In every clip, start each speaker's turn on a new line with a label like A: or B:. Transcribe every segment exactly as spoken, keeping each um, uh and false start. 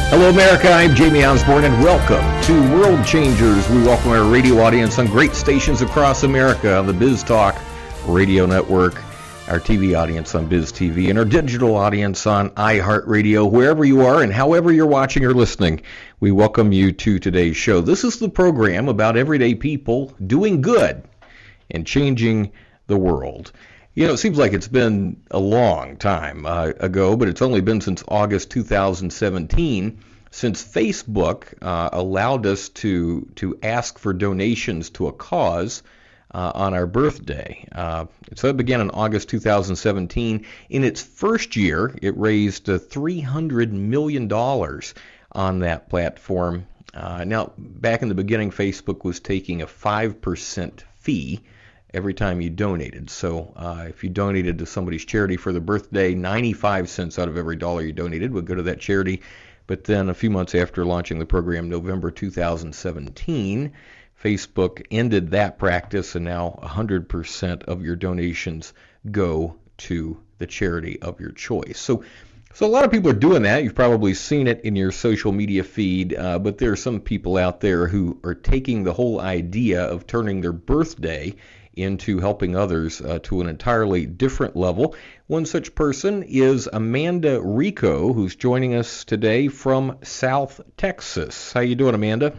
A: Hello, America. I'm Jamie Osborne, and welcome to World Changers. We welcome our radio audience on great stations across America on the Biz Talk Radio Network, our T V audience on Biz T V, and our digital audience on iHeartRadio. Wherever you are and however you're watching or listening, we welcome you to today's show. This is the program about everyday people doing good and changing the world. You know, it seems like it's been a long time uh, ago, but it's only been since August two thousand seventeen since Facebook uh, allowed us to to ask for donations to a cause uh, on our birthday. Uh, so it began in August two thousand seventeen. In its first year, it raised uh, three hundred million dollars on that platform. Uh, now, back in the beginning, Facebook was taking a five percent fee every time you donated. So uh, if you donated to somebody's charity for their birthday, ninety-five cents out of every dollar you donated would go to that charity. But then a few months after launching the program, November two thousand seventeen, Facebook ended that practice, and now one hundred percent of your donations go to the charity of your choice. So So a lot of people are doing that. You've probably seen it in your social media feed, uh, but there are some people out there who are taking the whole idea of turning their birthday into helping others uh, to an entirely different level. One such person is Amanda Rico, who's joining us today from South Texas. How you doing, Amanda?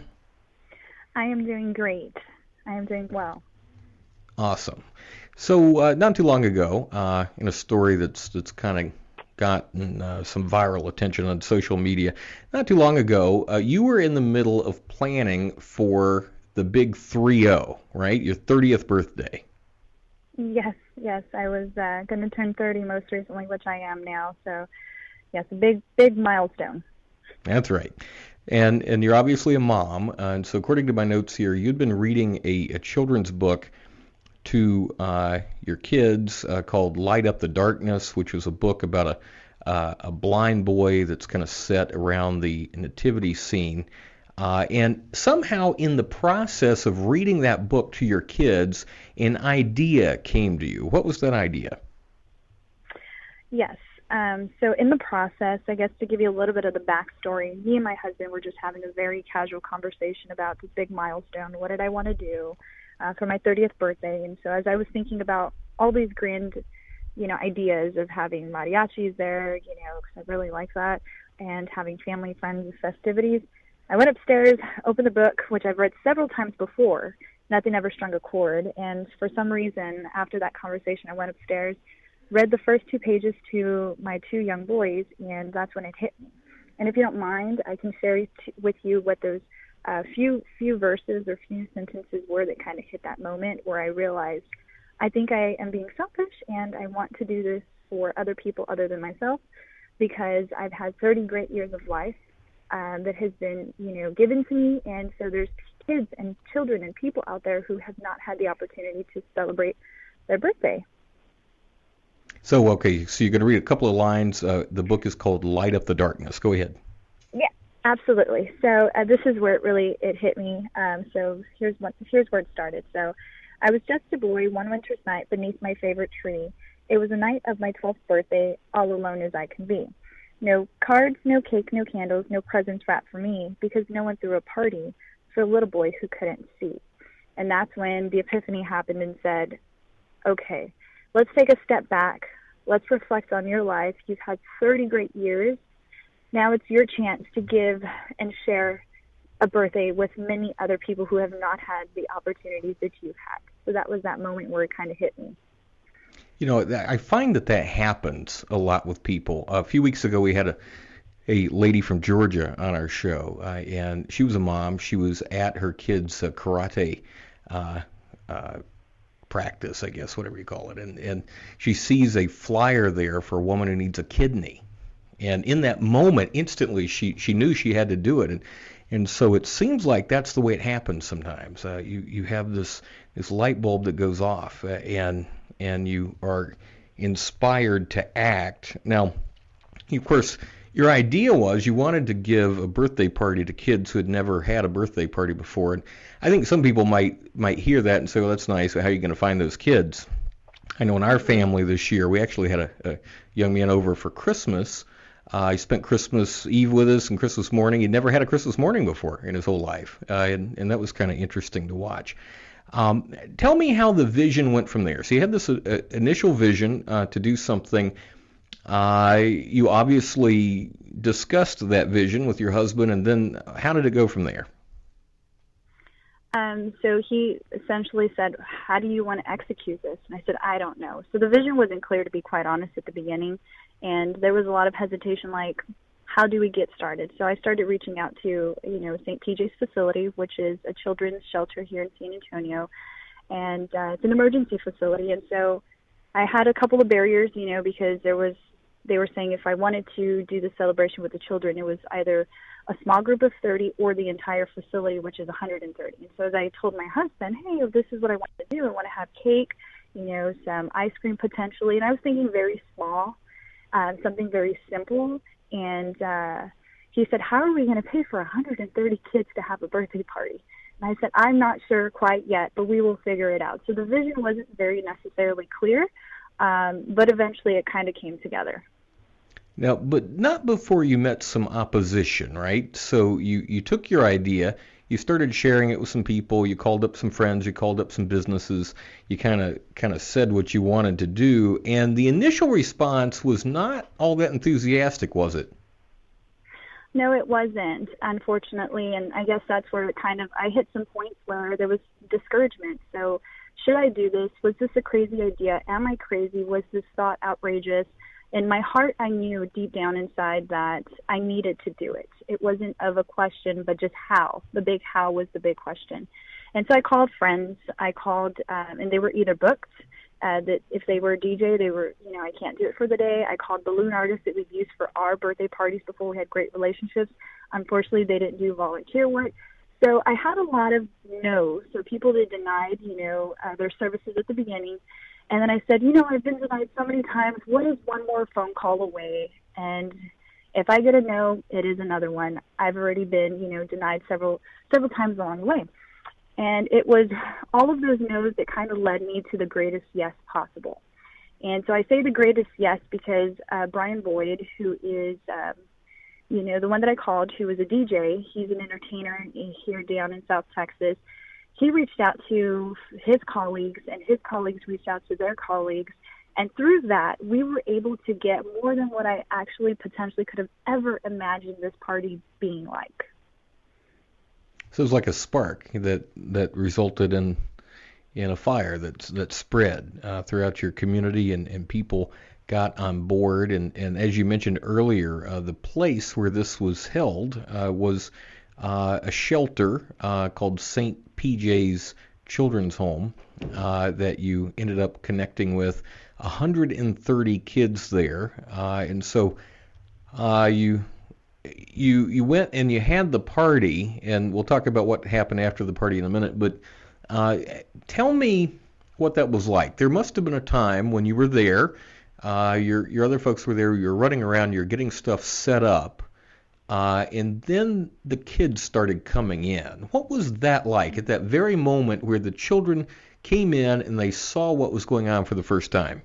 B: I am doing great. I am doing well.
A: Awesome. So uh, not too long ago, uh, in a story that's that's kind of gotten uh, some viral attention on social media, not too long ago, uh, you were in the middle of planning for the big three oh, right? Your thirtieth birthday.
B: Yes, yes. I was uh, going to turn thirty most recently, which I am now. So, yes, a big, big milestone.
A: That's right. And and you're obviously a mom. Uh, and so according to my notes here, you'd been reading a, a children's book to uh, your kids uh, called Light Up the Darkness, which was a book about a uh, a blind boy that's kind of set around the nativity scene. Uh, and somehow in the process of reading that book to your kids, an idea came to you. What was that idea?
B: Yes. Um, so in the process, I guess to give you a little bit of the backstory, me and my husband were just having a very casual conversation about this big milestone. What did I want to do uh, for my thirtieth birthday? And so as I was thinking about all these grand, you know, ideas of having mariachis there, you know, because I really like that, and having family, friends, and festivities, I went upstairs, opened the book, which I've read several times before. Nothing ever strung a chord. And for some reason, after that conversation, I went upstairs, read the first two pages to my two young boys, and that's when it hit me. And if you don't mind, I can share with you what those uh, few few verses or few sentences were that kind of hit that moment where I realized I think I am being selfish, and I want to do this for other people other than myself, because I've had thirty great years of life Um, that has been, you know, given to me, and so there's kids and children and people out there who have not had the opportunity to celebrate their birthday.
A: So, okay, so you're going to read a couple of lines. Uh, the book is called Light Up the Darkness. Go ahead.
B: Yeah, absolutely. So uh, this is where it really it hit me. Um, so here's what here's where it started. So I was just a boy one winter's night beneath my favorite tree. It was the night of my twelfth birthday, all alone as I can be. No cards, no cake, no candles, no presents wrapped for me, because no one threw a party for a little boy who couldn't see. And that's when the epiphany happened and said, okay, let's take a step back. Let's reflect on your life. You've had thirty great years. Now it's your chance to give and share a birthday with many other people who have not had the opportunities that you've had. So that was that moment where it kind of hit me.
A: You know, I find that that happens a lot with people. A few weeks ago, we had a, a lady from Georgia on our show, uh, and she was a mom. She was at her kid's uh, karate uh, uh, practice, I guess, whatever you call it, and, and she sees a flyer there for a woman who needs a kidney. And in that moment, instantly, she, she knew she had to do it. And, and so it seems like that's the way it happens sometimes. Uh, you, you have this, this light bulb that goes off, uh, and and you are inspired to act. Now, of course, your idea was you wanted to give a birthday party to kids who had never had a birthday party before. And I think some people might might hear that and say, well, that's nice. How are you going to find those kids? I know in our family this year, we actually had a, a young man over for Christmas Uh, he spent Christmas Eve with us and Christmas morning. He'd never had a Christmas morning before in his whole life, uh, and, and that was kind of interesting to watch. Um, tell me how the vision went from there. So you had this uh, initial vision uh, to do something. Uh, you obviously discussed that vision with your husband, and then how did it go from there?
B: Um, so he essentially said, how do you want to execute this? And I said, I don't know. So the vision wasn't clear, to be quite honest, at the beginning. And there was a lot of hesitation, like, how do we get started? So I started reaching out to, you know, Saint P J's facility, which is a children's shelter here in San Antonio. And uh, it's an emergency facility. And so I had a couple of barriers, you know, because there was, they were saying if I wanted to do the celebration with the children, it was either a small group of thirty or the entire facility, which is one hundred thirty. And so as I told my husband, hey, this is what I want to do. I want to have cake, you know, some ice cream potentially. And I was thinking very small, uh, something very simple. And uh, he said, how are we going to pay for one hundred thirty kids to have a birthday party? And I said, I'm not sure quite yet, but we will figure it out. So the vision wasn't very necessarily clear, um, but eventually it kind of came together.
A: Now, but not before you met some opposition, right? So you, you took your idea, you started sharing it with some people, you called up some friends, you called up some businesses, you kind of kind of said what you wanted to do, and the initial response was not all that enthusiastic, was it?
B: No, it wasn't, unfortunately, and I guess that's where it kind of, I hit some points where there was discouragement. So should I do this? Was this a crazy idea? Am I crazy? Was this thought outrageous? In my heart, I knew deep down inside that I needed to do it. It wasn't of a question, but just how. The big how was the big question. And so I called friends. I called, um, and they were either booked, uh, that if they were a D J, they were, you know, I can't do it for the day. I called balloon artists that we've used for our birthday parties before we had great relationships. Unfortunately, they didn't do volunteer work. So I had a lot of no's. So people that denied, you know, uh, their services at the beginning. And then I said, you know, I've been denied so many times. What is one more phone call away? And if I get a no, it is another one. I've already been, you know, denied several several times along the way. And it was all of those no's that kind of led me to the greatest yes possible. And so I say the greatest yes because uh, Brian Boyd, who is, um, you know, the one that I called, who was a D J, he's an entertainer here down in South Texas. He reached out to his colleagues, and his colleagues reached out to their colleagues. And through that, we were able to get more than what I actually potentially could have ever imagined this party being like.
A: So it was like a spark that, that resulted in in a fire that that spread uh, throughout your community, and, and people got on board. And, and as you mentioned earlier, uh, the place where this was held uh, was uh, a shelter uh, called Saint P J's Children's Home uh, that you ended up connecting with one hundred thirty kids there. Uh, and so uh, you you you went and you had the party, and we'll talk about what happened after the party in a minute, but uh, tell me what that was like. There must have been a time when you were there, uh, your your other folks were there, you're running around, you're getting stuff set up, uh, and then the kids started coming in. What was that like at that very moment where the children came in and they saw what was going on for the first time?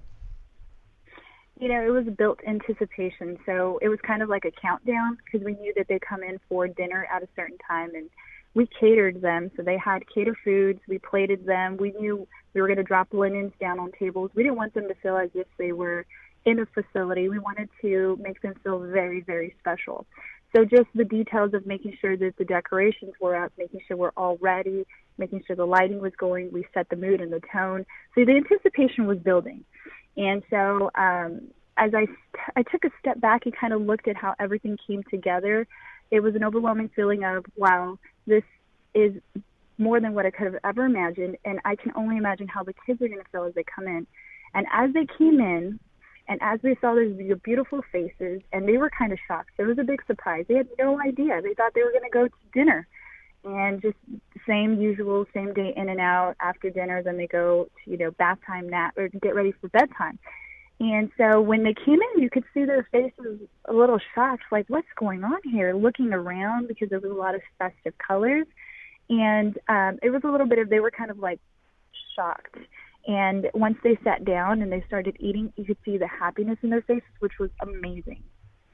B: You know, it was built anticipation, so it was kind of like a countdown because we knew that they'd come in for dinner at a certain time, and we catered them. So they had cater foods, we plated them, we knew we were going to drop linens down on tables. We didn't want them to feel as if they were in a facility. We wanted to make them feel very, very special. So just the details of making sure that the decorations were up, making sure we're all ready, making sure the lighting was going, we set the mood and the tone. So the anticipation was building. And so um, as I, I took a step back and kind of looked at how everything came together, it was an overwhelming feeling of, wow, this is more than what I could have ever imagined, and I can only imagine how the kids are going to feel as they come in. And as they came in, and as they saw those beautiful faces, and they were kind of shocked. So it was a big surprise. They had no idea. They thought they were going to go to dinner. And just same usual, same day in and out after dinner, then they go to, you know, bath time, nap, or get ready for bedtime. And so when they came in, you could see their faces a little shocked, like, what's going on here? Looking around because there was a lot of festive colors. And um, it was a little bit of, they were kind of like shocked. And once they sat down and they started eating, you could see the happiness in their faces, which was amazing.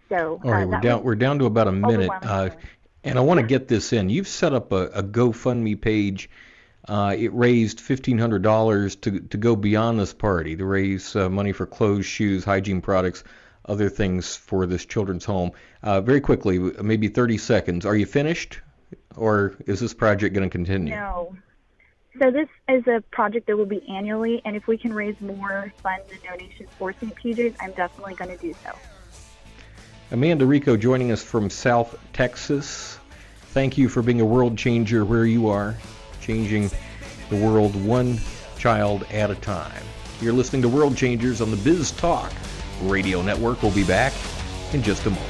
B: So
A: all right,
B: uh,
A: we're down we're down to about a minute, uh, and I want to get this in. You've set up a, a GoFundMe page. Uh, it raised fifteen hundred dollars to to go beyond this party, to raise uh, money for clothes, shoes, hygiene products, other things for this children's home. Uh, very quickly, maybe thirty seconds. Are you finished, or is this project going to continue?
B: No. So this is a project that will be annually, and if we can raise more funds and donations for Saint P J's, I'm definitely going to do so.
A: Amanda Rico joining us from South Texas. Thank you for being a world changer where you are, changing the world one child at a time. You're listening to World Changers on the Biz Talk Radio Network. We'll be back in just a moment.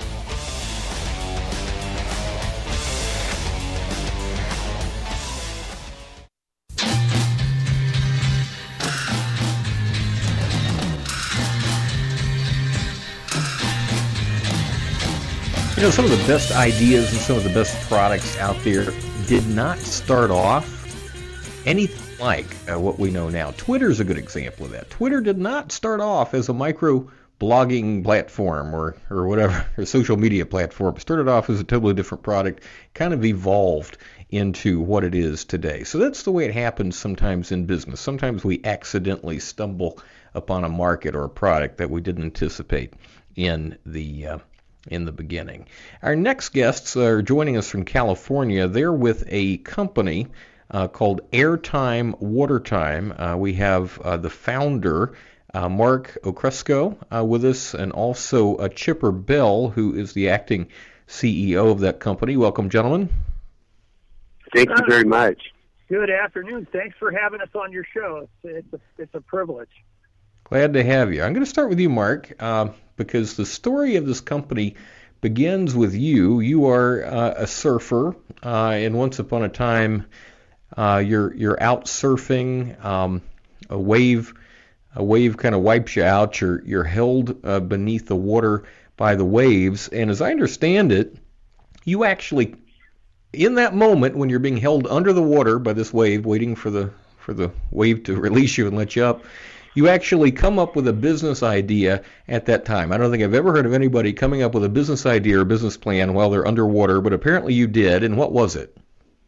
A: You know, some of the best ideas and some of the best products out there did not start off anything like uh, what we know now. Twitter's a good example of that. Twitter did not start off as a micro blogging platform or, or whatever, or social media platform. It started off as a totally different product, kind of evolved into what it is today. So that's the way it happens sometimes in business. Sometimes we accidentally stumble upon a market or a product that we didn't anticipate in the uh, in the beginning. Our next guests are joining us from California. They're with a company uh, called Airtime Watertime. Uh, we have uh, the founder, uh, Mark Okresko, uh, with us, and also uh, Chipper Bell, who is the acting C E O of that company. Welcome, gentlemen.
C: Thank you very much.
D: Good afternoon. Thanks for having us on your show. It's, it's, a, it's a privilege.
A: Glad to have you. I'm going to start with you, Mark, uh, because the story of this company begins with you. You are uh, a surfer, uh, and once upon a time, uh, you're you're out surfing. Um, a wave, a wave kind of wipes you out. You're you're held uh, beneath the water by the waves, and as I understand it, you actually, in that moment when you're being held under the water by this wave, waiting for the for the wave to release you and let you up, you actually come up with a business idea at that time. I don't think I've ever heard of anybody coming up with a business idea or business plan while they're underwater, but apparently you did. And what was it?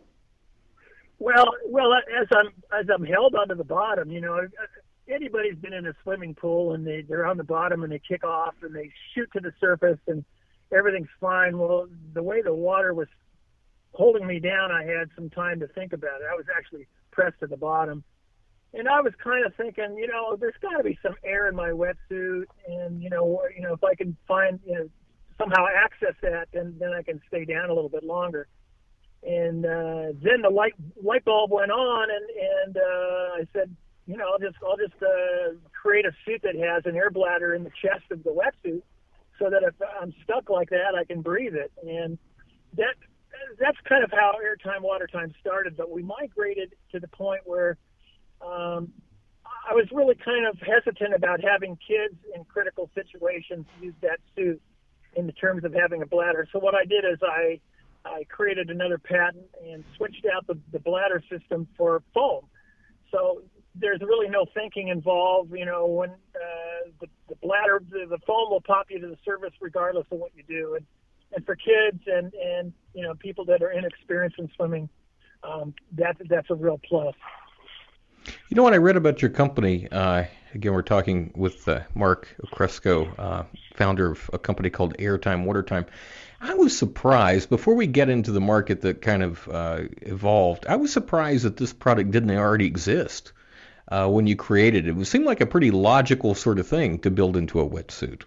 D: Well, well, as I'm as I'm held onto the bottom, you know, anybody's been in a swimming pool and they they're on the bottom and they kick off and they shoot to the surface and everything's fine. Well, the way the water was holding me down, I had some time to think about it. I was actually pressed to the bottom. And I was kind of thinking, you know, there's got to be some air in my wetsuit, and you know, you know, if I can find, you know, somehow access that, then then I can stay down a little bit longer. And uh, then the light light bulb went on, and and uh, I said, you know, I'll just I'll just uh, create a suit that has an air bladder in the chest of the wetsuit, so that if I'm stuck like that, I can breathe it. And that that's kind of how Airtime Watertime started. But we migrated to the point where Um, I was really kind of hesitant about having kids in critical situations use that suit in the terms of having a bladder. So what I did is I I created another patent and switched out the, the bladder system for foam. So there's really no thinking involved. You know, when uh, the, the bladder, the, the foam will pop you to the surface regardless of what you do. And, and for kids and, and, you know, people that are inexperienced in swimming, um, that, that's a real plus.
A: You know what I read about your company? Uh, again, we're talking with uh, Mark Okresko, uh, founder of a company called Airtime Watertime. I was surprised, before we get into the market that kind of uh, evolved, I was surprised that this product didn't already exist uh, when you created it. It seemed like a pretty logical sort of thing to build into a wetsuit.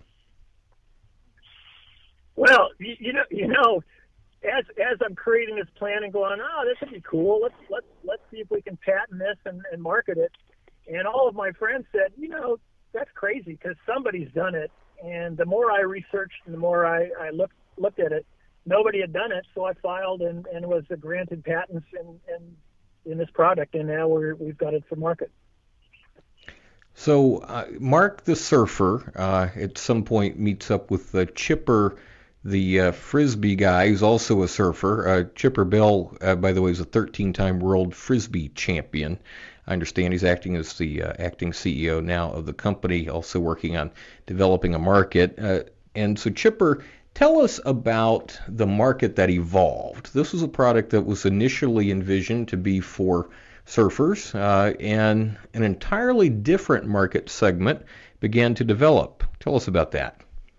D: Well, you, you know, you know, as as I'm creating this plan and going, oh, this would be cool. Let's let's let's see if we can patent this and, and market it. And all of my friends said, you know, that's crazy because somebody's done it. And the more I researched and the more I, I looked looked at it, nobody had done it. So I filed and, and was granted patents in, in in this product, and now we're we've got it for market.
A: So uh, Mark the surfer uh, at some point meets up with uh, Chipper, the uh, Frisbee guy, who's also a surfer. Uh, Chipper Bell, uh, by the way, is a thirteen-time world Frisbee champion. I understand he's acting as the uh, acting C E O now of the company, also working on developing a market. Uh, And so, Chipper, tell us about the market that evolved. This was a product that was initially envisioned to be for surfers, uh, and an entirely different market segment began to develop. Tell us about that.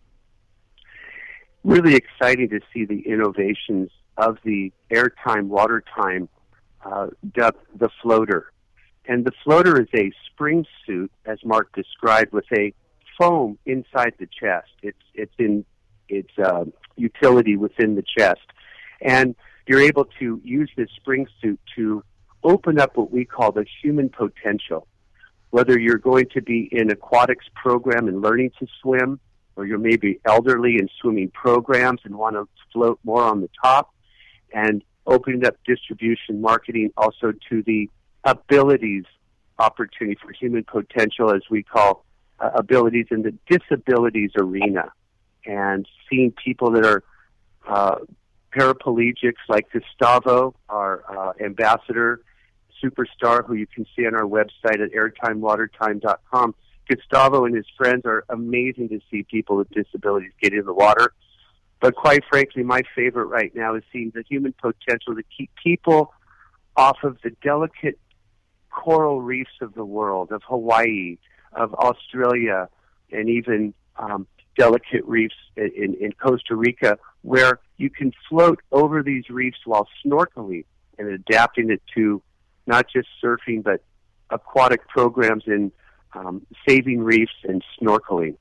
C: Really exciting to see the innovations of the airtime, watertime, uh, dubbed the floater. And the floater is a spring suit, as Mark described, with a foam inside the chest. It's it's in its uh, utility within the chest, and you're able to use this spring suit to open up what we call the human potential. Whether you're going to be in aquatics program and learning to swim, or you're maybe elderly in swimming programs and want to float more on the top, and opening up distribution marketing also to the abilities opportunity for human potential, as we call uh, abilities in the disabilities arena, and seeing people that are uh, paraplegics like Gustavo, our uh, ambassador, superstar, who you can see on our website at airtime watertime dot com. Gustavo and his friends are amazing to see people with disabilities get in the water. But quite frankly, my favorite right now is seeing the human potential to keep people off of the delicate coral reefs of the world, of Hawaii, of Australia, and even um, delicate reefs in, in Costa Rica, where you can float over these reefs while snorkeling and adapting it to not just surfing, but aquatic programs in um, saving reefs and snorkeling.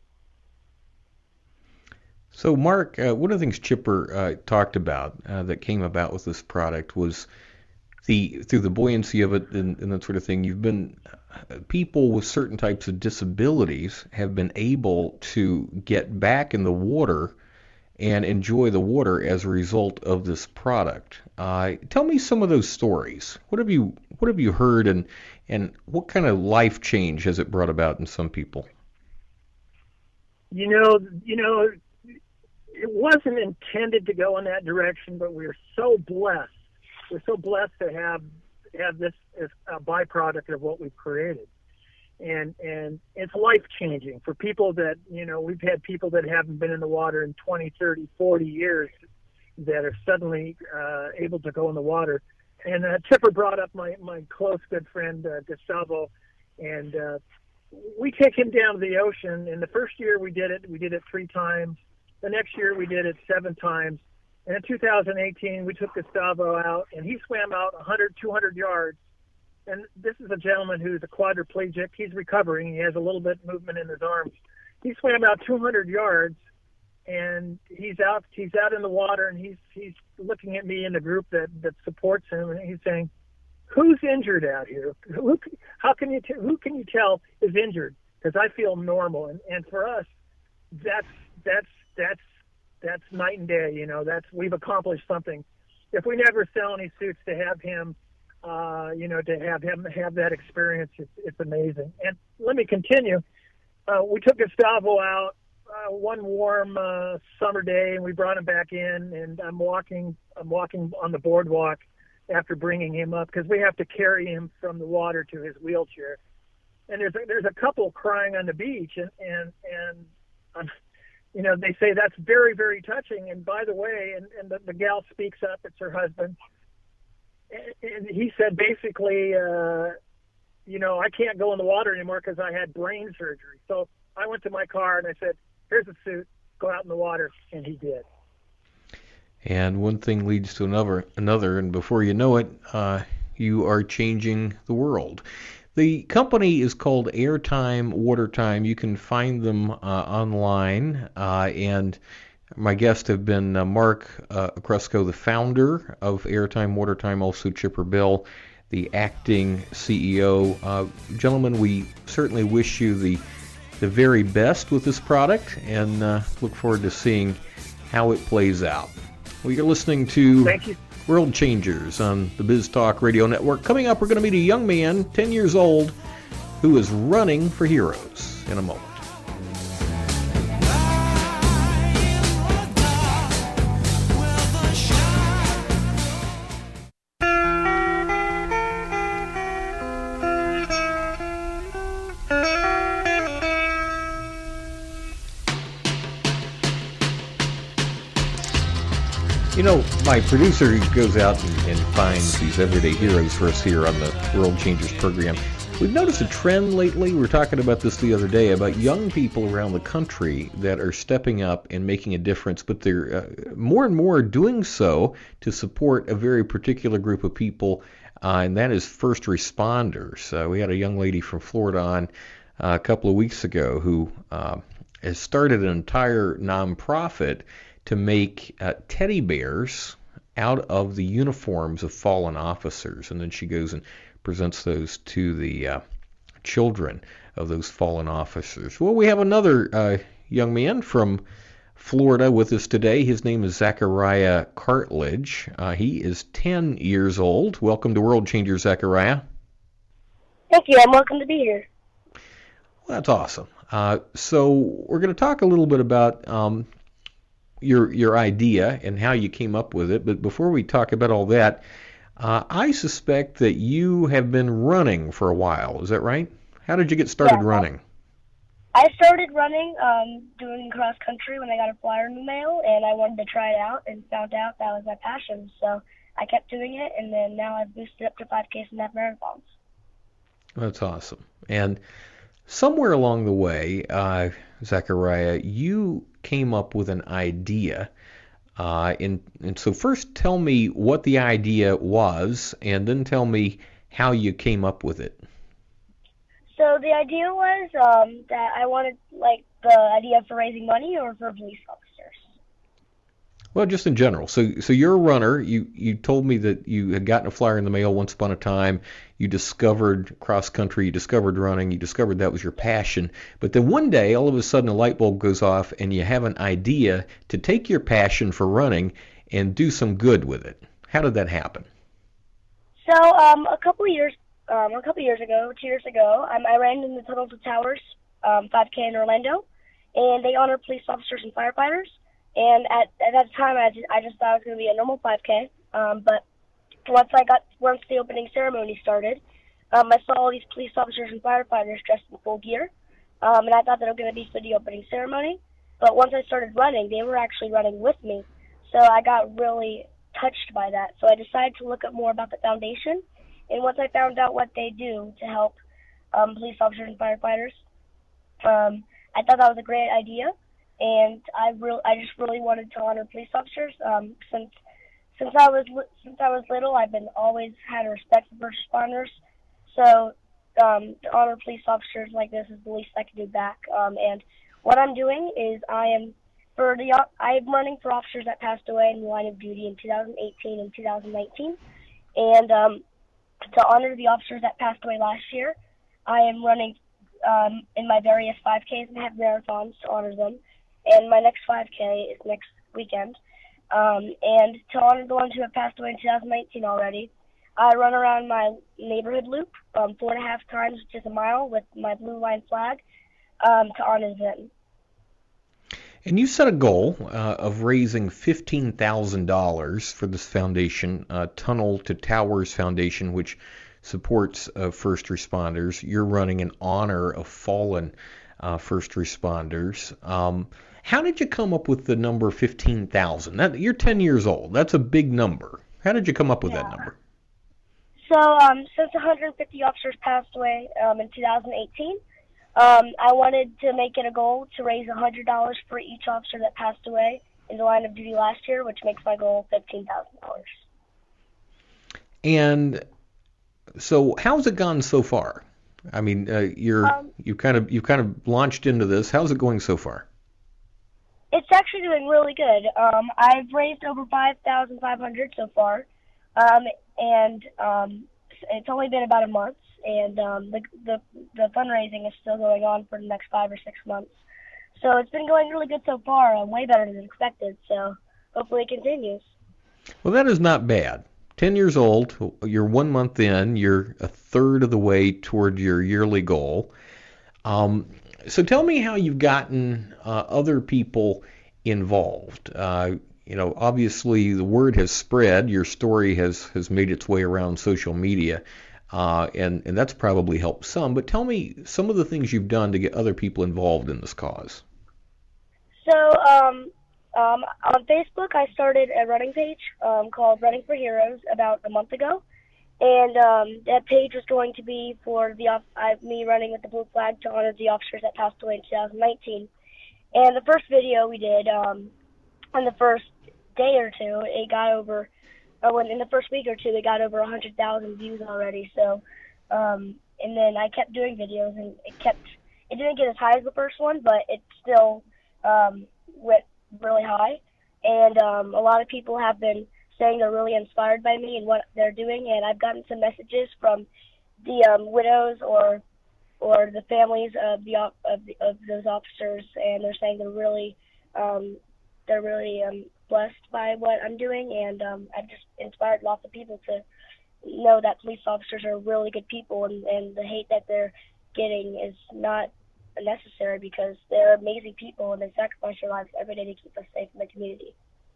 A: So, Mark, uh, one of the things Chipper uh, talked about uh, that came about with this product was the through the buoyancy of it and, and that sort of thing. You've been uh, people with certain types of disabilities have been able to get back in the water and enjoy the water as a result of this product. Uh, tell me some of those stories. What have you what have you heard, and and what kind of life change has it brought about in some people?
D: You know, you know. It wasn't intended to go in that direction, but we're so blessed. We're so blessed to have have this as a byproduct of what we've created, and and it's life changing for people that, you know, we've had people that haven't been in the water in twenty, thirty, forty years that are suddenly uh, able to go in the water. And uh, Chipper brought up my my close good friend uh, Gustavo, and uh, we take him down to the ocean. And the first year we did it, we did it three times. The next year we did it seven times. And in two thousand eighteen, we took Gustavo out, and he swam out one hundred, two hundred yards. And this is a gentleman who's a quadriplegic. He's recovering. He has a little bit of movement in his arms. He swam out two hundred yards, and he's out He's out in the water, and he's he's looking at me in the group that, that supports him, and he's saying, who's injured out here? Who, how can you t- who can you tell is injured? Because I feel normal. And, and for us, that's that's that's that's night and day. You know, that's we've accomplished something. If we never sell any suits, to have him, uh, you know, to have him have that experience, it's, it's amazing. And let me continue. Uh, we took Gustavo out uh, one warm uh, summer day, and we brought him back in. And I'm walking, I'm walking on the boardwalk after bringing him up, because we have to carry him from the water to his wheelchair. And there's a, there's a couple crying on the beach, and and and. Um, You know, they say that's very, very touching. And by the way, and, and the, the gal speaks up, it's her husband. And, and he said basically, uh, you know, I can't go in the water anymore because I had brain surgery. So I went to my car and I said, here's a suit, go out in the water. And he did.
A: And one thing leads to another, another, and before you know it, uh, you are changing the world. The company is called Airtime Watertime. You can find them uh, online, uh, and my guests have been uh, Mark uh, Okresko, the founder of Airtime Watertime, also Chipper Bell, the acting C E O. Uh, gentlemen, we certainly wish you the the very best with this product, and uh, look forward to seeing how it plays out. Well, you're listening to
D: Thank you.
A: World Changers on the Biz Talk Radio Network. Coming up, we're going to meet a young man, ten years old, who is running for heroes in a moment. You know, my producer goes out and, and finds these everyday heroes for us here on the World Changers program. We've noticed a trend lately. We were talking about this the other day about young people around the country that are stepping up and making a difference, but they're uh, more and more doing so to support a very particular group of people, uh, and that is first responders. Uh, we had a young lady from Florida on uh, a couple of weeks ago who uh, has started an entire nonprofit to make uh, teddy bears out of the uniforms of fallen officers, and then she goes and presents those to the uh, children of those fallen officers. Well, we have another uh, young man from Florida with us today. His name is Zachariah Cartledge. Uh, he is ten years old. Welcome to World Changers, Zachariah.
E: Thank you. I'm welcome to be here.
A: Well, that's awesome. Uh, so we're going to talk a little bit about um, your your idea and how you came up with it. But before we talk about all that, uh, I suspect that you have been running for a while. Is that right? How did you get started
E: yeah,
A: running?
E: I started running, um, doing cross country when I got a flyer in the mail, and I wanted to try it out and found out that was my passion. So I kept doing it, and then now I've boosted up to five Ks and half marathons.
A: That's awesome. And somewhere along the way, uh, Zachariah, you came up with an idea. Uh, and, and so first tell me what the idea was, and then tell me how you came up with it.
E: So the idea was um, that I wanted, like, the idea for raising money or for police officers.
A: Well, just in general. So so you're a runner. You, you told me that you had gotten a flyer in the mail once upon a time. You discovered cross country. You discovered running. You discovered that was your passion. But then one day, all of a sudden, a light bulb goes off, and you have an idea to take your passion for running and do some good with it. How did that happen?
E: So um, a couple of years um, a couple of years ago, two years ago, um, I ran in the Tunnel to Towers um, five K in Orlando, and they honor police officers and firefighters. And at, at that time, I just, I just thought it was going to be a normal five K. Um, but once I got once the opening ceremony started, um, I saw all these police officers and firefighters dressed in full gear, um, and I thought that it was going to be for the opening ceremony. But once I started running, they were actually running with me, so I got really touched by that. So I decided to look up more about the foundation, and once I found out what they do to help um, police officers and firefighters, um, I thought that was a great idea. And I real I just really wanted to honor police officers. Um, since since I was li- since I was little, I've been always had a respect for first responders. So um, to honor police officers like this is the least I can do back. Um, and what I'm doing is I am for the I'm running for officers that passed away in the line of duty in two thousand eighteen and two thousand nineteen. And um, to honor the officers that passed away last year, I am running um, in my various five Ks and half marathons to honor them. And my next five K is next weekend. Um, and to honor the ones who have passed away in two thousand nineteen already, I run around my neighborhood loop um, four and a half times, which is a mile, with my blue line flag um, to honor them.
A: And you set a goal uh, of raising fifteen thousand dollars for this foundation, uh, Tunnel to Towers Foundation, which supports uh, first responders. You're running in honor of fallen uh, first responders. Um, How did you come up with the number fifteen thousand? That, you're ten years old. That's a big number. How did you come up with
E: yeah.
A: that number?
E: So um, since one hundred fifty officers passed away um, in two thousand eighteen, um, I wanted to make it a goal to raise one hundred dollars for each officer that passed away in the line of duty last year, which makes my goal fifteen thousand dollars.
A: And so how's it gone so far? I mean, uh, you're um, you kind of you kind of launched into this. How's it going so far?
E: It's actually doing really good. Um, I've raised over five thousand five hundred dollars so far, um, and um, it's only been about a month, and um, the, the the fundraising is still going on for the next five or six months. So it's been going really good so far, um, way better than expected, so hopefully it continues.
A: Well, that is not bad. ten years old, you're one month in, you're a third of the way toward your yearly goal. Um, so tell me how you've gotten uh, other people involved. Uh, you know, obviously the word has spread. Your story has, has made its way around social media, uh, and, and that's probably helped some. But tell me some of the things you've done to get other people involved in this cause.
E: So um, Um, on Facebook, I started a running page um, called Running for Heroes about a month ago, and um, that page was going to be for the uh, me running with the blue flag to honor the officers that passed away in two thousand nineteen. And the first video we did, um, on the first day or two, it got over, or when in the first week or two, it got over one hundred thousand views already. So, um, and then I kept doing videos, and it kept, it didn't get as high as the first one, but it still um, went really high. And um, a lot of people have been saying they're really inspired by me and what they're doing, and I've gotten some messages from the um, widows or or the families of the of, the, of those officers, and they're saying they're really um, they're really um, blessed by what I'm doing, and um, I've just inspired lots of people to know that police officers are really good people, and, and the hate that they're getting is not necessary because they're amazing people and they sacrifice their lives every day to keep us safe in the community.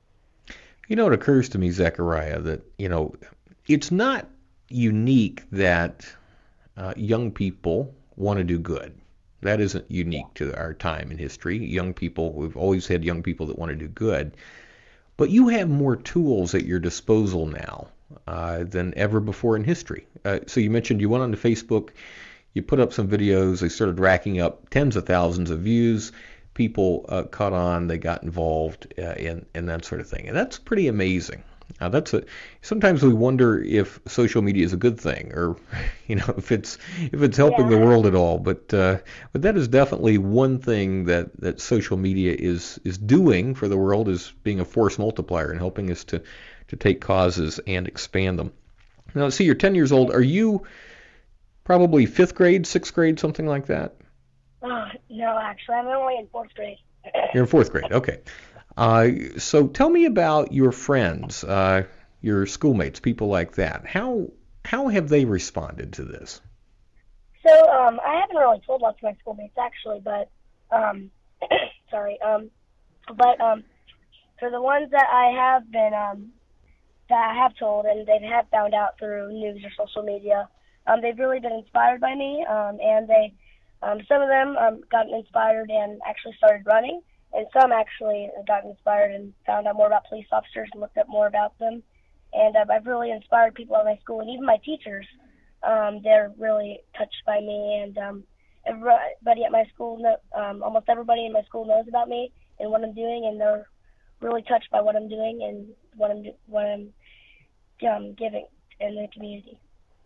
A: You know, it occurs to me, Zechariah, that, you know, it's not unique that uh, young people want to do good. That isn't unique to our time in history. Young people, we've always had young people that want to do good. But you have more tools at your disposal now uh, than ever before in history. Uh, so you mentioned you went onto Facebook, you put up some videos, they started racking up tens of thousands of views. People uh, caught on, they got involved uh, in, in that sort of thing. And that's pretty amazing. Uh, that's a, sometimes we wonder if social media is a good thing, or you know, if it's if it's helping
E: yeah.
A: the world at all. But uh, but that is definitely one thing that, that social media is is doing for the world, is being a force multiplier and helping us to, to take causes and expand them. Now, see, you're ten years old. Are you probably fifth grade, sixth grade, something like that?
E: Oh, no, actually, I'm only in fourth grade.
A: You're in fourth grade, okay. Uh, so tell me about your friends, uh, your schoolmates, people like that. How how have they responded to this?
E: So um, I haven't really told lots of my schoolmates actually, but um, sorry, um, but um, for the ones that I have been um, that I have told and they have found out through news or social media, um, they've really been inspired by me, um, and they um, some of them um, got inspired and actually started running. And some actually got inspired and found out more about police officers and looked up more about them. And uh, I've really inspired people at my school, and even my teachers. Um, they're really touched by me, and um, everybody at my school, know, um, almost everybody in my school knows about me and what I'm doing, and they're really touched by what I'm doing and what I'm what I'm um, giving in the community.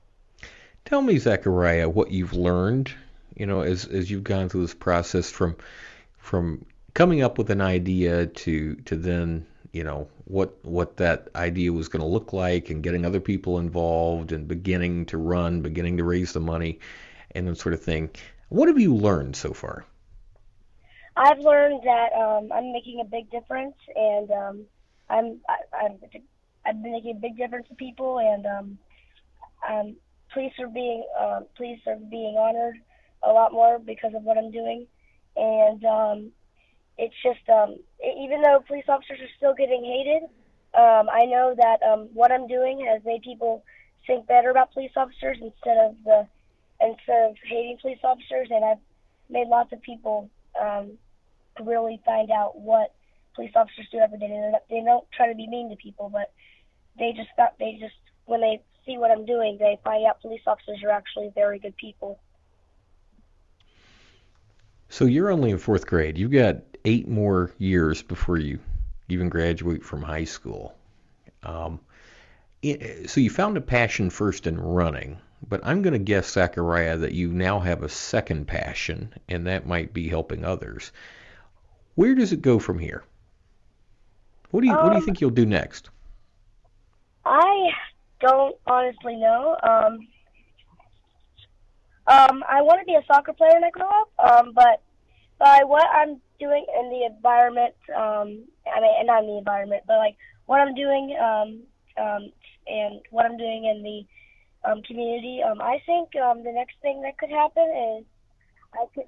A: Tell me, Zechariah, what you've learned, you know, as as you've gone through this process from from coming up with an idea to to then, you know, what what that idea was going to look like, and getting other people involved and beginning to run, beginning to raise the money and that sort of thing. What have you learned so far?
E: I've learned that um, I'm making a big difference, and um, I'm I, I'm I've been making a big difference to people, and um, um, police are being uh, police are being honored a lot more because of what I'm doing, and um, it's just, um, even though police officers are still getting hated, um, I know that um, what I'm doing has made people think better about police officers instead of the instead of hating police officers, and I've made lots of people um, really find out what police officers do every day. They don't, they don't try to be mean to people, but they just got, they just when they see what I'm doing, they find out police officers are actually very good people.
A: So you're only in fourth grade. You've got eight more years before you even graduate from high school. Um, it, so you found a passion first in running, but I'm going to guess, Zechariah, that you now have a second passion, and that might be helping others. Where does it go from here? What do you um, What do you think you'll do next?
E: I don't honestly know. Um, Um, I want to be a soccer player when I grow up, um, but by what I'm doing in the environment, um, I mean, not in the environment, but like what I'm doing um, um, and what I'm doing in the um, community, um, I think um, the next thing that could happen is I could...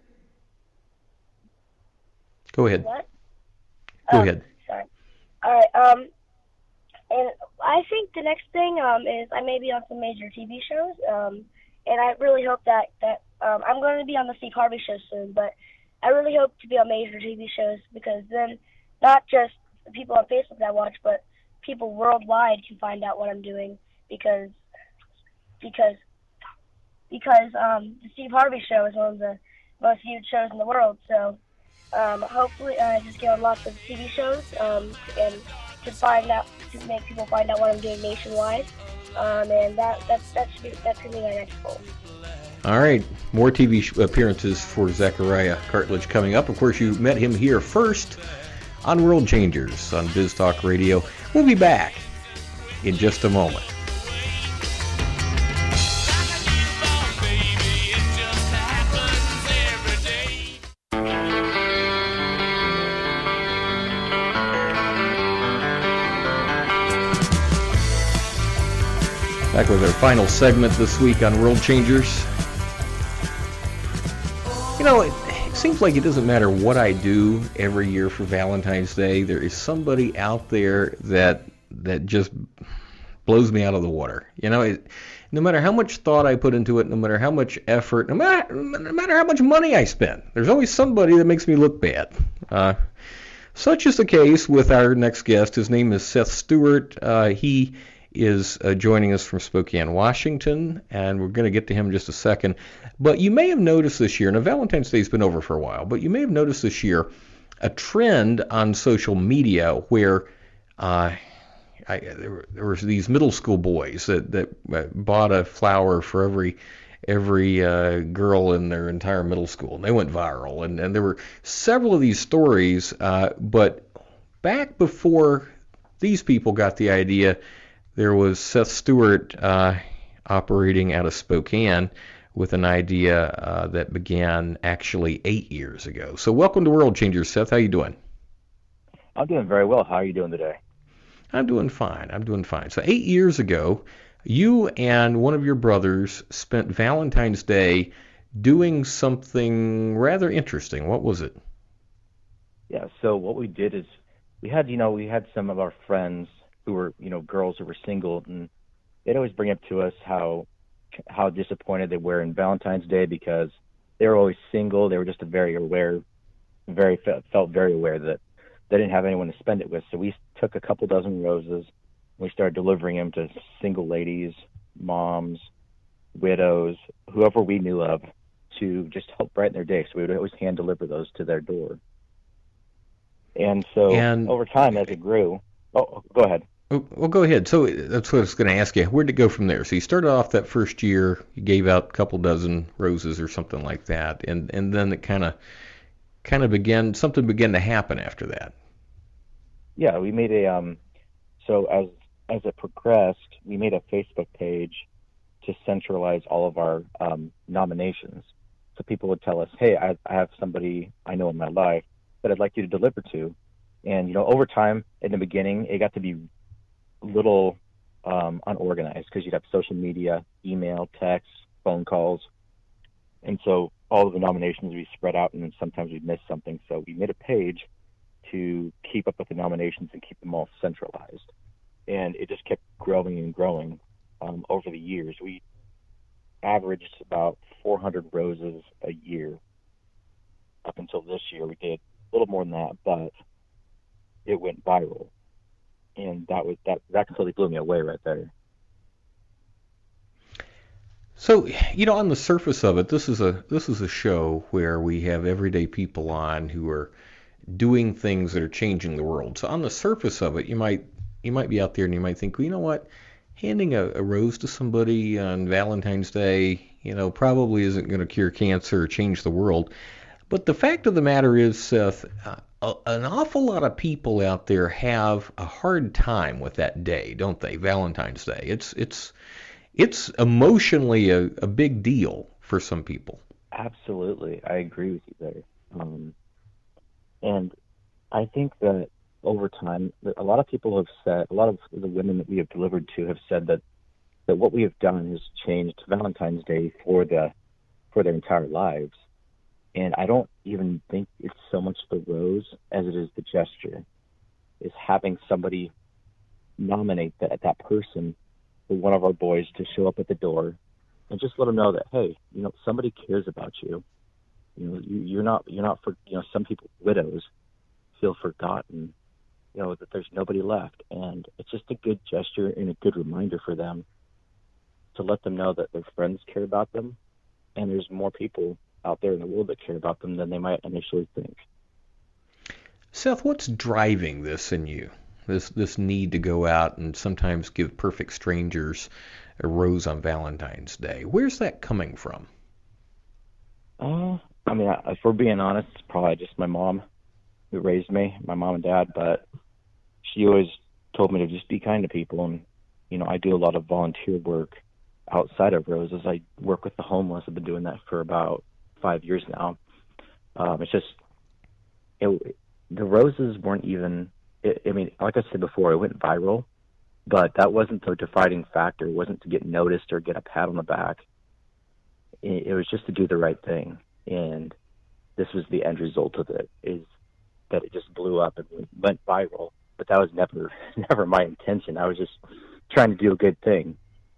A: Go ahead.
E: What?
A: Go
E: um,
A: ahead.
E: Sorry. All right. Um, and I think the next thing um, is I may be on some major T V shows. Um, And I really hope that, that um, I'm going to be on the Steve Harvey show soon, but I really hope to be on major T V shows, because then not just the people on Facebook that watch, but people worldwide can find out what I'm doing because because because um, the Steve Harvey Show is one of the most viewed shows in the world. So um, hopefully, I uh, just get on lots of T V shows um, and to find out to make people find out what I'm doing nationwide. Um, and that that's that should be that could be my next goal.
A: All right, more T V sh- appearances for Zachariah Cartledge coming up. Of course, you met him here first on World Changers on Biz Talk Radio. We'll be back in just a moment. Back with our final segment this week on World Changers. You know, it, it seems like it doesn't matter what I do every year for Valentine's Day. There is somebody out there that that just blows me out of the water. You know, it, no matter how much thought I put into it, no matter how much effort, no matter, no matter how much money I spend, there's always somebody that makes me look bad. Uh, such is the case with our next guest. His name is Seth Stewart. Uh, he is uh, joining us from Spokane, Washington, and we're going to get to him in just a second. But you may have noticed this year, now Valentine's Day's been over for a while, but you may have noticed this year a trend on social media where uh, I, there, were, there was these middle school boys that, that bought a flower for every every uh, girl in their entire middle school, and they went viral. And, and there were several of these stories, uh, but back before these people got the idea, there was Seth Stewart uh, operating out of Spokane with an idea uh, that began actually eight years ago. So welcome to World Changers, Seth. How you doing?
F: I'm doing very well. How are you doing today?
A: I'm doing fine. I'm doing fine. So eight years ago, you and one of your brothers spent Valentine's Day doing something rather interesting. What was it?
F: Yeah, so what we did is we had, you know, we had some of our friends who were, you know, girls who were single, and they'd always bring up to us how how disappointed they were in Valentine's Day because they were always single. They were just very aware, very felt very aware that they didn't have anyone to spend it with. So we took a couple dozen roses, and we started delivering them to single ladies, moms, widows, whoever we knew of, to just help brighten their day. So we would always hand deliver those to their door. And so and, over time, as it grew, oh, go ahead.
A: Well, go ahead. So that's what I was going to ask you. Where'd it go from there? So you started off that first year, you gave out a couple dozen roses or something like that, and and then it kind of kind of began, something began to happen after that.
F: Yeah, we made a um. So as as it progressed, we made a Facebook page to centralize all of our um, nominations. So people would tell us, "Hey, I, I have somebody I know in my life that I'd like you to deliver to," and you know, over time, in the beginning, it got to be little um, unorganized because you'd have social media, email, text, phone calls. And so all of the nominations would be spread out, and then sometimes we'd miss something. So we made a page to keep up with the nominations and keep them all centralized. And it just kept growing and growing um, over the years. We averaged about four hundred roses a year up until this year. We did a little more than that, but it went viral. And that was that. That completely blew me away right there.
A: So, you know, on the surface of it, this is a this is a show where we have everyday people on who are doing things that are changing the world. So, on the surface of it, you might you might be out there and you might think, well, you know what, handing a, a rose to somebody on Valentine's Day, you know, probably isn't going to cure cancer or change the world. But the fact of the matter is, Seth, uh, an awful lot of people out there have a hard time with that day, don't they? Valentine's Day. It's it's it's emotionally a, a big deal for some people.
F: Absolutely, I agree with you there. Um, and I think that over time, a lot of people have said, a lot of the women that we have delivered to have said that that what we have done has changed Valentine's Day for the for their entire lives. And I don't even think it's so much the rose as it is the gesture, is having somebody nominate that that person for one of our boys to show up at the door and just let them know that, hey, you know, somebody cares about you. You know, you, you're not, you're not for, you know, some people, widows, feel forgotten. you know, that there's nobody left. And it's just a good gesture and a good reminder for them to let them know that their friends care about them, and there's more people out there in the world that care about them than they might initially think.
A: Seth, what's driving this in you? This this need to go out and sometimes give perfect strangers a rose on Valentine's Day. Where's that coming from?
F: Uh, I mean, if we're being honest, it's probably just my mom who raised me, my mom and dad, but she always told me to just be kind to people. And, you know, I do a lot of volunteer work outside of roses. I work with the homeless. I've been doing that for about five years now. Um, it's just, it, the roses weren't even, it, I mean, like I said before, it went viral, but that wasn't the defining factor. It wasn't to get noticed or get a pat on the back. It, it was just to do the right thing. And this was the end result of it, is that it just blew up and went viral. But that was never, never my intention. I was just trying to do a good thing.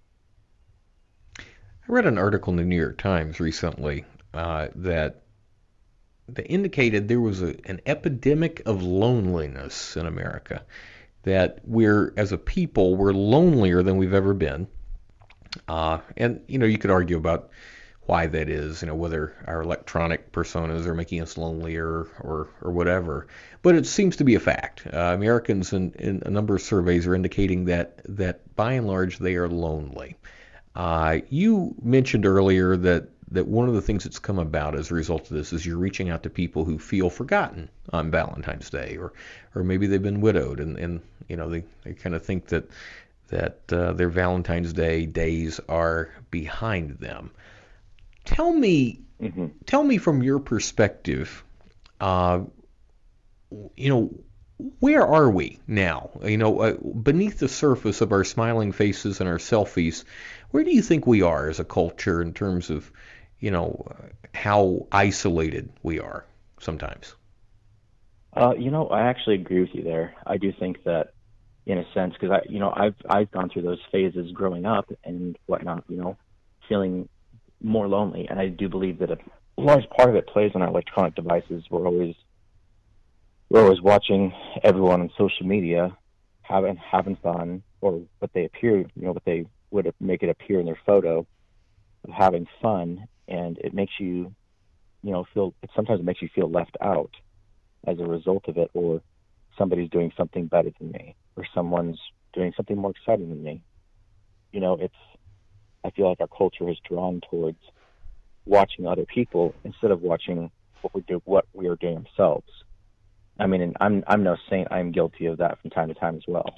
A: I read an article in the New York Times recently uh, that that indicated there was a, an epidemic of loneliness in America, that we're, as a people, we're lonelier than we've ever been. Uh, and, you know, you could argue about why that is, you know, whether our electronic personas are making us lonelier or, or whatever. But it seems to be a fact. Uh, Americans in, in a number of surveys are indicating that, that by and large, they are lonely. Uh, you mentioned earlier that, that one of the things that's come about as a result of this is you're reaching out to people who feel forgotten on Valentine's Day, or or maybe they've been widowed, and, and you know they, they kind of think that that uh, their Valentine's Day days are behind them. Tell me, mm-hmm. tell me from your perspective, uh, you know, where are we now? You know, uh, beneath the surface of our smiling faces and our selfies, where do you think we are as a culture in terms of, you know, uh, how isolated we are sometimes?
F: Uh, you know, I actually agree with you there. I do think that, in a sense, because I, you know, I've I've gone through those phases growing up and whatnot. You know, feeling more lonely, and I do believe that a large part of it plays on our electronic devices. We're always we're always watching everyone on social media having having fun, or what they appear, you know, what they would make it appear in their photo of having fun, and it makes you, you know, feel. It sometimes it makes you feel left out as a result of it, or somebody's doing something better than me, or someone's doing something more exciting than me. You know, it's. I feel like our culture is drawn towards watching other people instead of watching what we do, what we are doing ourselves. I mean, and I'm I'm no saint. I'm guilty of that from time to time as well.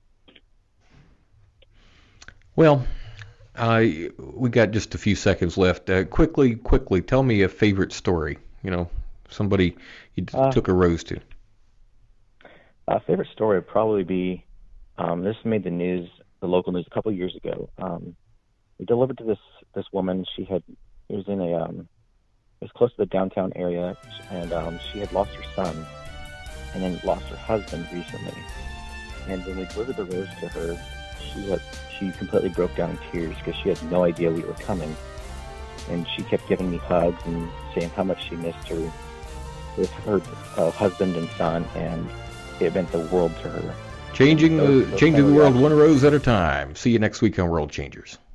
A: Well, uh, we got just a few seconds left. Uh, quickly, quickly, tell me a favorite story. You know, somebody you uh, took a rose to.
F: A favorite story would probably be, um, this made the news, the local news, a couple of years ago. Um, we delivered to this this woman. She had, it was in a, um, it was close to the downtown area, and um, she had lost her son, and then lost her husband recently. And when we delivered the rose to her, she had, she completely broke down in tears because she had no idea we were coming. And she kept giving me hugs and saying how much she missed her with her uh, husband and son, and it meant the world to her.
A: Changing the, changing the world one rose at a time. See you next week on World Changers.